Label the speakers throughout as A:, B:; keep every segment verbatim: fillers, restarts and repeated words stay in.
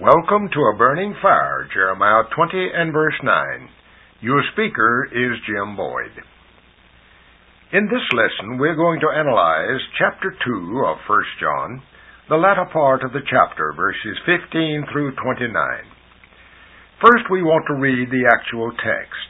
A: Welcome to A Burning Fire, Jeremiah twenty and verse nine. Your speaker is Jim Boyd. In this lesson, we're going to analyze chapter two of First John, the latter part of the chapter, verses fifteen through twenty-nine. First, we want to read the actual text.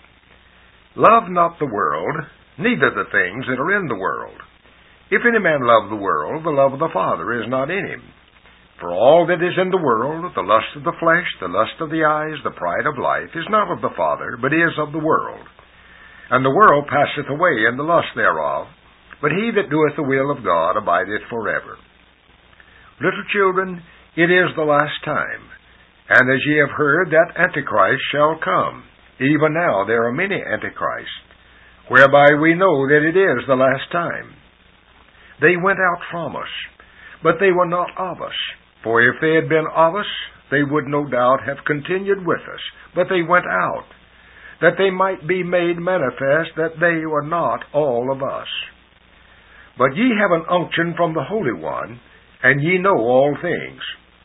A: Love not the world, neither the things that are in the world. If any man love the world, the love of the Father is not in him. For all that is in the world, the lust of the flesh, the lust of the eyes, the pride of life, is not of the Father, but is of the world. And the world passeth away, and the lust thereof, but he that doeth the will of God abideth forever. Little children, it is the last time. And as ye have heard that Antichrist shall come, even now there are many Antichrists, whereby we know that it is the last time. They went out from us, but they were not of us. For if they had been of us, they would no doubt have continued with us. But they went out, that they might be made manifest that they were not all of us. But ye have an unction from the Holy One, and ye know all things.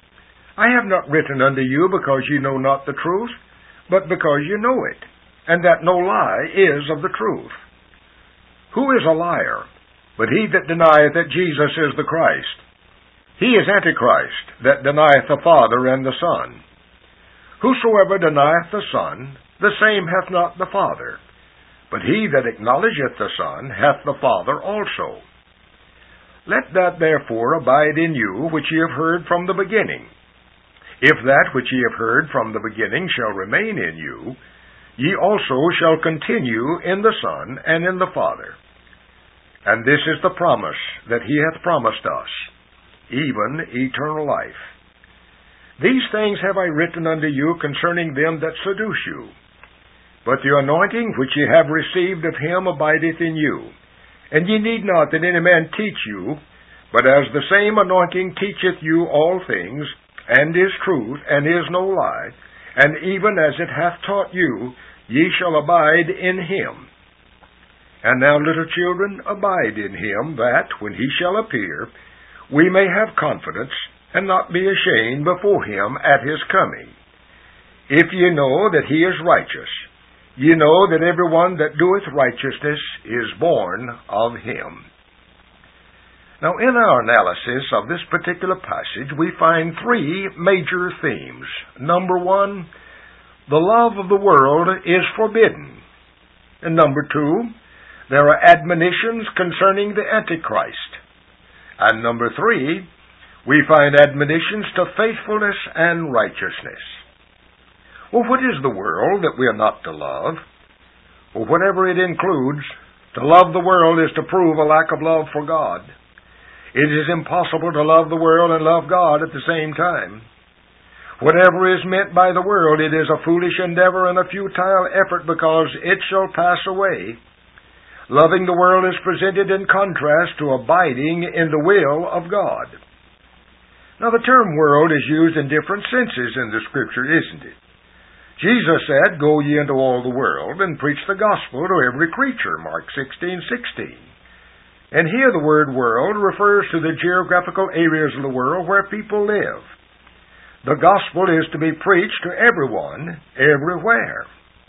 A: I have not written unto you because ye know not the truth, but because ye know it, and that no lie is of the truth. Who is a liar, but he that denieth that Jesus is the Christ? He is Antichrist, that denieth the Father and the Son. Whosoever denieth the Son, the same hath not the Father. But he that acknowledgeth the Son hath the Father also. Let that therefore abide in you which ye have heard from the beginning. If that which ye have heard from the beginning shall remain in you, ye also shall continue in the Son and in the Father. And this is the promise that he hath promised us, even eternal life. These things have I written unto you concerning them that seduce you. But the anointing which ye have received of him abideth in you. And ye need not that any man teach you, but as the same anointing teacheth you all things, and is truth, and is no lie, and even as it hath taught you, ye shall abide in him. And now, little children, abide in him, that, when he shall appear, we may have confidence, and not be ashamed before him at his coming. If ye know that he is righteous, ye know that every one that doeth righteousness is born of him. Now, in our analysis of this particular passage, we find three major themes. Number one, the love of the world is forbidden. And number two, there are admonitions concerning the Antichrist. And number three, we find admonitions to faithfulness and righteousness. Well, what is the world that we are not to love? Well, whatever it includes, to love the world is to prove a lack of love for God. It is impossible to love the world and love God at the same time. Whatever is meant by the world, it is a foolish endeavor and a futile effort, because it shall pass away. Loving the world is presented in contrast to abiding in the will of God. Now, the term world is used in different senses in the Scripture, isn't it? Jesus said, "Go ye into all the world, and preach the gospel to every creature," Mark sixteen sixteen. And here the word world refers to the geographical areas of the world where people live. The gospel is to be preached to everyone, everywhere.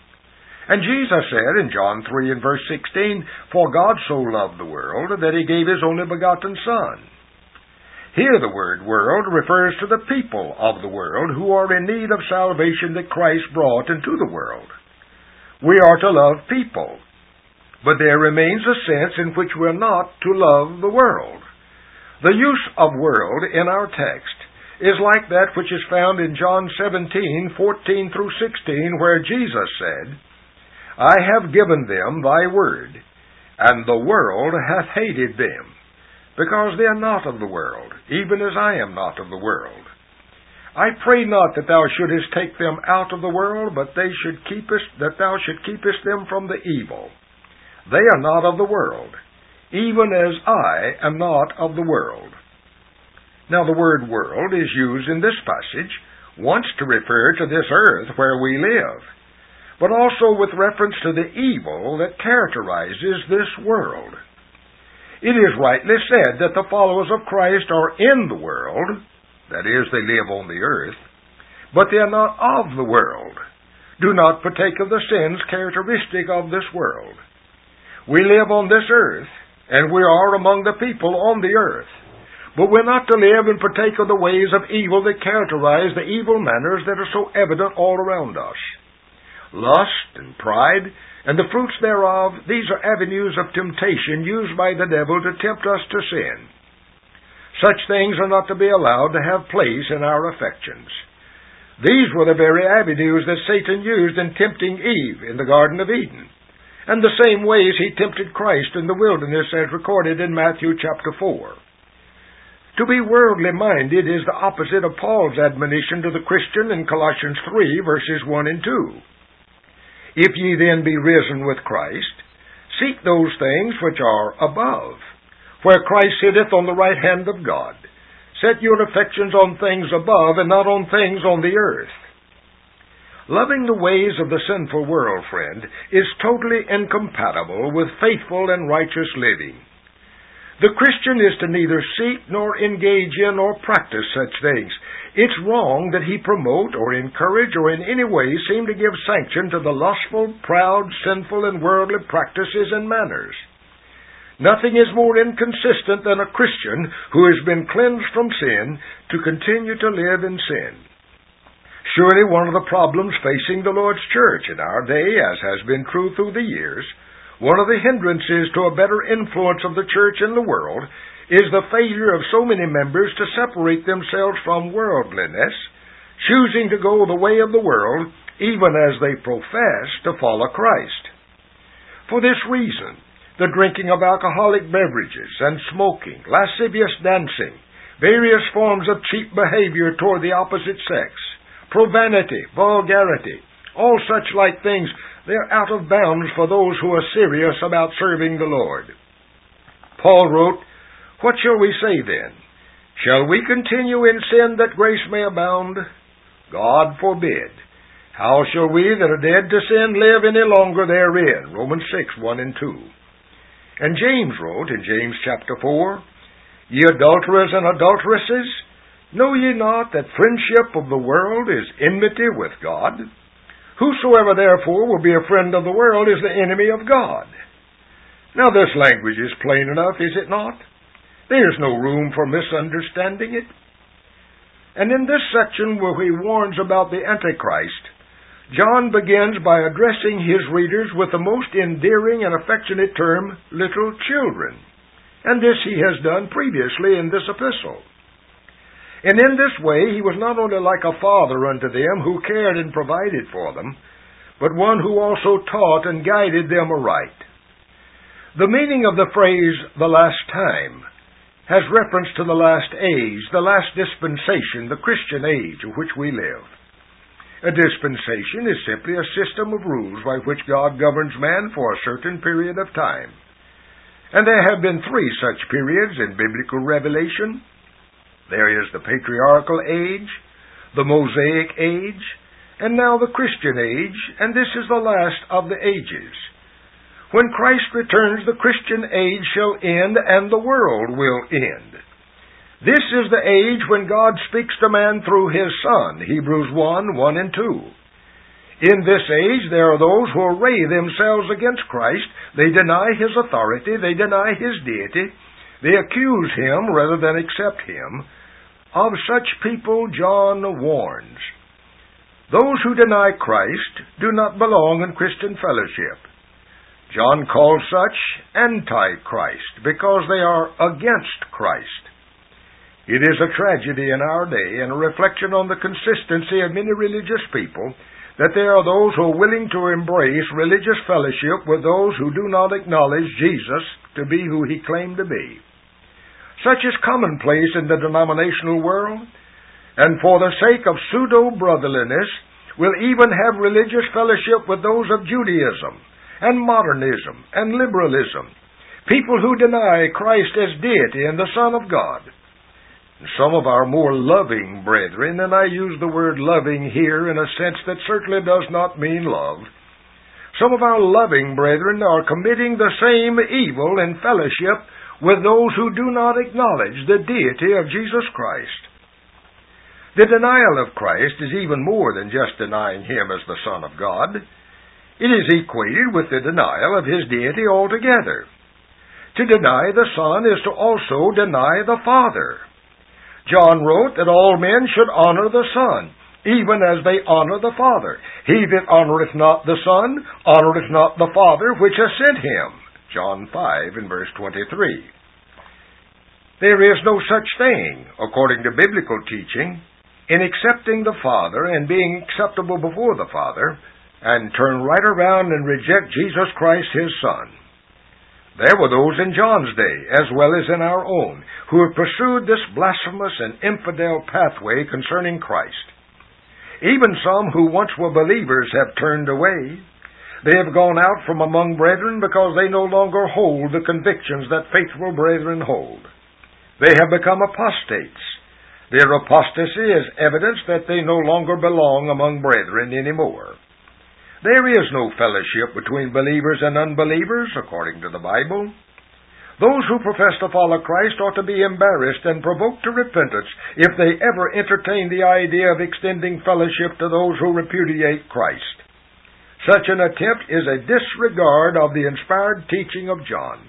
A: And Jesus said in John three and verse sixteen, "For God so loved the world that he gave his only begotten Son." Here the word world refers to the people of the world who are in need of salvation that Christ brought into the world. We are to love people, but there remains a sense in which we are not to love the world. The use of world in our text is like that which is found in John seventeen fourteen through sixteen, where Jesus said, "I have given them thy word, and the world hath hated them, because they are not of the world, even as I am not of the world. I pray not that thou shouldest take them out of the world, but they should keepest, that thou should keepest them from the evil. They are not of the world, even as I am not of the world." Now, the word world is used in this passage once to refer to this earth where we live, but also with reference to the evil that characterizes this world. It is rightly said that the followers of Christ are in the world, that is, they live on the earth, but they are not of the world. Do not partake of the sins characteristic of this world. We live on this earth, and we are among the people on the earth. But we're not to live and partake of the ways of evil that characterize the evil manners that are so evident all around us. Lust and pride and the fruits thereof, these are avenues of temptation used by the devil to tempt us to sin. Such things are not to be allowed to have place in our affections. These were the very avenues that Satan used in tempting Eve in the Garden of Eden, and the same ways he tempted Christ in the wilderness as recorded in Matthew chapter four. To be worldly minded is the opposite of Paul's admonition to the Christian in Colossians three, verses one and two. If ye then be risen with Christ, seek those things which are above, where Christ sitteth on the right hand of God. Set your affections on things above, and not on things on the earth. Loving the ways of the sinful world, friend, is totally incompatible with faithful and righteous living. The Christian is to neither seek nor engage in or practice such things. It's wrong that he promote or encourage or in any way seem to give sanction to the lustful, proud, sinful, and worldly practices and manners. Nothing is more inconsistent than a Christian who has been cleansed from sin to continue to live in sin. Surely one of the problems facing the Lord's church in our day, as has been true through the years, one of the hindrances to a better influence of the church in the world is the failure of so many members to separate themselves from worldliness, choosing to go the way of the world, even as they profess to follow Christ. For this reason, the drinking of alcoholic beverages and smoking, lascivious dancing, various forms of cheap behavior toward the opposite sex, profanity, vulgarity, all such like things, they're out of bounds for those who are serious about serving the Lord. Paul wrote, "What shall we say then? Shall we continue in sin that grace may abound? God forbid. How shall we that are dead to sin live any longer therein?" Romans six, one and two. And James wrote in James chapter four, "Ye adulterers and adulteresses, know ye not that friendship of the world is enmity with God? Whosoever therefore will be a friend of the world is the enemy of God." Now this language is plain enough, is it not? There is no room for misunderstanding it. And in this section where he warns about the Antichrist, John begins by addressing his readers with the most endearing and affectionate term, little children. And this he has done previously in this epistle. And in this way he was not only like a father unto them who cared and provided for them, but one who also taught and guided them aright. The meaning of the phrase, "the last time," has reference to the last age, the last dispensation, the Christian age of which we live. A dispensation is simply a system of rules by which God governs man for a certain period of time. And there have been three such periods in biblical revelation. There is the patriarchal age, the Mosaic age, and now the Christian age, and this is the last of the ages. When Christ returns, the Christian age shall end, and the world will end. This is the age when God speaks to man through His Son, Hebrews one, one and two. In this age there are those who array themselves against Christ. They deny His authority, they deny His deity, they accuse Him rather than accept Him. Of such people John warns. Those who deny Christ do not belong in Christian fellowship. John calls such anti-Christ because they are against Christ. It is a tragedy in our day and a reflection on the consistency of many religious people that there are those who are willing to embrace religious fellowship with those who do not acknowledge Jesus to be who He claimed to be. Such is commonplace in the denominational world, and for the sake of pseudo-brotherliness will even have religious fellowship with those of Judaism and modernism and liberalism, people who deny Christ as deity and the Son of God. And some of our more loving brethren, and I use the word loving here in a sense that certainly does not mean love, some of our loving brethren are committing the same evil in fellowship with those who do not acknowledge the deity of Jesus Christ. The denial of Christ is even more than just denying Him as the Son of God. It is equated with the denial of His deity altogether. To deny the Son is to also deny the Father. John wrote that all men should honor the Son, even as they honor the Father. He that honoreth not the Son, honoreth not the Father which has sent Him. John five and verse twenty-three. There is no such thing, according to biblical teaching, in accepting the Father and being acceptable before the Father, and turn right around and reject Jesus Christ, His Son. There were those in John's day, as well as in our own, who have pursued this blasphemous and infidel pathway concerning Christ. Even some who once were believers have turned away. They have gone out from among brethren because they no longer hold the convictions that faithful brethren hold. They have become apostates. Their apostasy is evidence that they no longer belong among brethren anymore. There is no fellowship between believers and unbelievers, according to the Bible. Those who profess to follow Christ ought to be embarrassed and provoked to repentance if they ever entertain the idea of extending fellowship to those who repudiate Christ. Such an attempt is a disregard of the inspired teaching of John.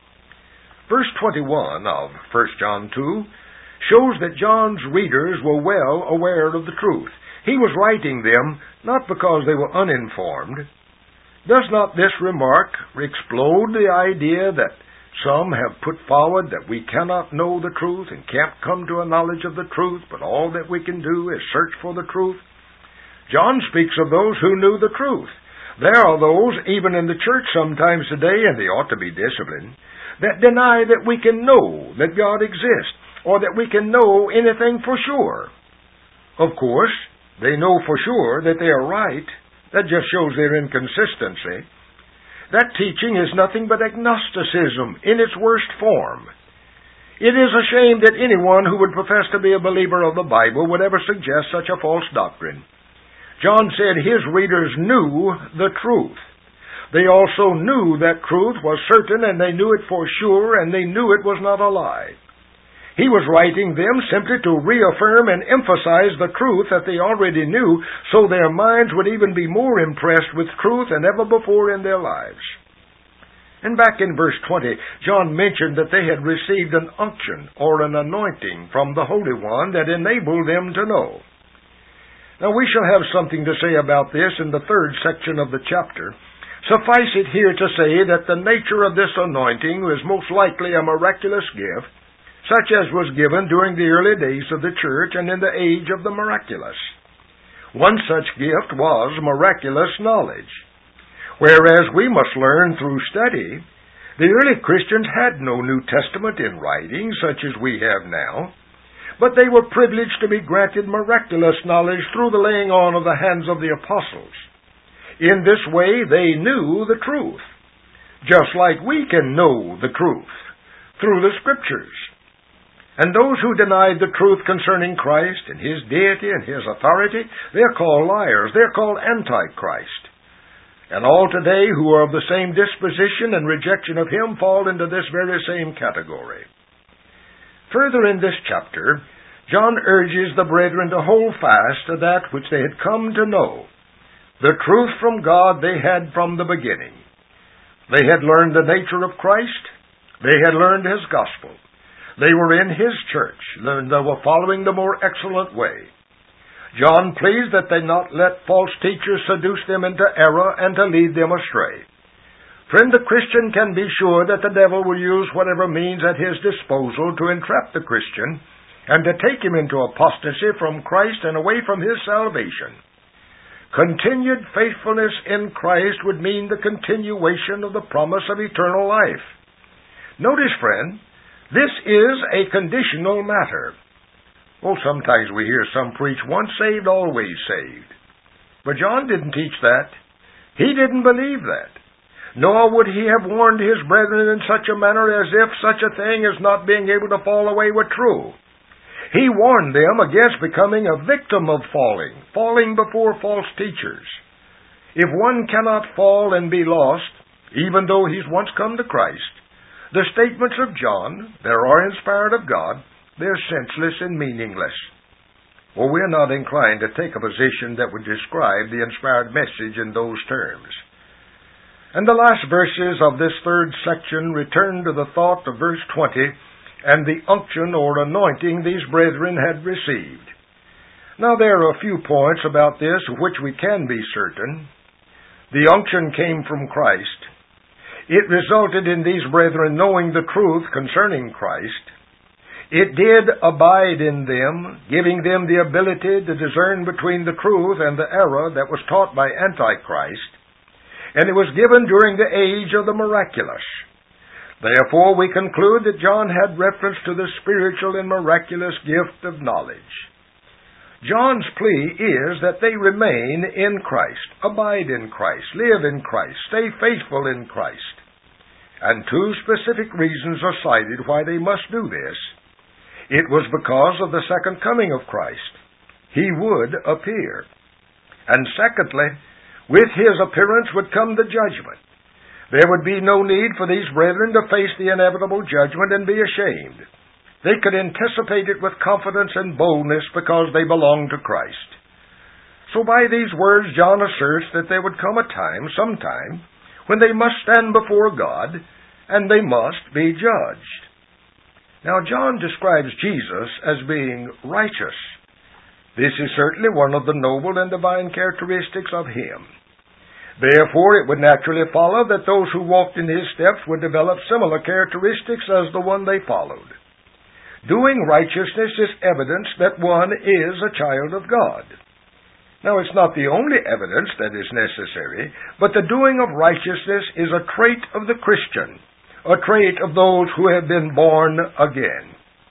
A: Verse twenty-one of First John two shows that John's readers were well aware of the truth. He was writing them not because they were uninformed. Does not this remark explode the idea that some have put forward that we cannot know the truth and can't come to a knowledge of the truth, but all that we can do is search for the truth? John speaks of those who knew the truth. There are those, even in the church sometimes today, and they ought to be disciplined, that deny that we can know that God exists, or that we can know anything for sure. Of course, they know for sure that they are right. That just shows their inconsistency. That teaching is nothing but agnosticism in its worst form. It is a shame that anyone who would profess to be a believer of the Bible would ever suggest such a false doctrine. John said his readers knew the truth. They also knew that truth was certain, and they knew it for sure, and they knew it was not a lie. He was writing them simply to reaffirm and emphasize the truth that they already knew, so their minds would even be more impressed with truth than ever before in their lives. And back in verse twenty, John mentioned that they had received an unction or an anointing from the Holy One that enabled them to know. Now we shall have something to say about this in the third section of the chapter. Suffice it here to say that the nature of this anointing was most likely a miraculous gift, such as was given during the early days of the church and in the age of the miraculous. One such gift was miraculous knowledge. Whereas we must learn through study, the early Christians had no New Testament in writing such as we have now, but they were privileged to be granted miraculous knowledge through the laying on of the hands of the apostles. In this way they knew the truth, just like we can know the truth through the Scriptures. And those who denied the truth concerning Christ and His deity and His authority, they're called liars. They're called Antichrist. And all today who are of the same disposition and rejection of Him fall into this very same category. Further in this chapter, John urges the brethren to hold fast to that which they had come to know. The truth from God they had from the beginning. They had learned the nature of Christ. They had learned His gospel. They were in His church, and they were following the more excellent way. John pleased that they not let false teachers seduce them into error and to lead them astray. Friend, the Christian can be sure that the devil will use whatever means at his disposal to entrap the Christian and to take him into apostasy from Christ and away from His salvation. Continued faithfulness in Christ would mean the continuation of the promise of eternal life. Notice, friend, this is a conditional matter. Oh, sometimes we hear some preach, once saved, always saved. But John didn't teach that. He didn't believe that. Nor would he have warned his brethren in such a manner as if such a thing as not being able to fall away were true. He warned them against becoming a victim of falling, falling before false teachers. If one cannot fall and be lost, even though he's once come to Christ, the statements of John, they are inspired of God, they're senseless and meaningless. Well, we're not inclined to take a position that would describe the inspired message in those terms. And the last verses of this third section return to the thought of verse twenty and the unction or anointing these brethren had received. Now there are a few points about this of which we can be certain. The unction came from Christ. It resulted in these brethren knowing the truth concerning Christ. It did abide in them, giving them the ability to discern between the truth and the error that was taught by Antichrist. And it was given during the age of the miraculous. Therefore, we conclude that John had reference to the spiritual and miraculous gift of knowledge. John's plea is that they remain in Christ, abide in Christ, live in Christ, stay faithful in Christ. And two specific reasons are cited why they must do this. It was because of the second coming of Christ. He would appear. And secondly, with His appearance would come the judgment. There would be no need for these brethren to face the inevitable judgment and be ashamed. They could anticipate it with confidence and boldness because they belonged to Christ. So by these words, John asserts that there would come a time, sometime, when they must stand before God, and they must be judged. Now, John describes Jesus as being righteous. This is certainly one of the noble and divine characteristics of Him. Therefore, it would naturally follow that those who walked in His steps would develop similar characteristics as the one they followed. Doing righteousness is evidence that one is a child of God. Now, it's not the only evidence that is necessary, but the doing of righteousness is a trait of the Christian, a trait of those who have been born again.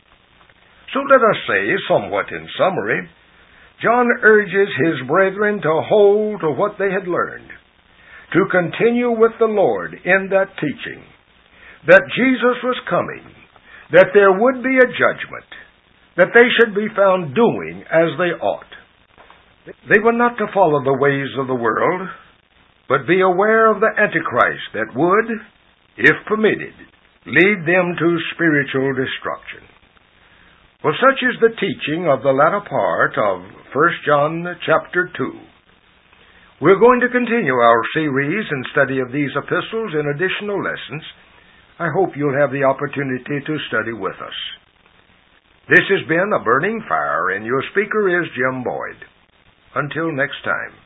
A: So let us say, somewhat in summary, John urges his brethren to hold to what they had learned, to continue with the Lord in that teaching, that Jesus was coming, that there would be a judgment, that they should be found doing as they ought. They were not to follow the ways of the world, but be aware of the Antichrist that would, if permitted, lead them to spiritual destruction. Well, such is the teaching of the latter part of First John chapter two. We're going to continue our series and study of these epistles in additional lessons. I hope you'll have the opportunity to study with us. This has been A Burning Fire, and your speaker is Jim Boyd. Until next time.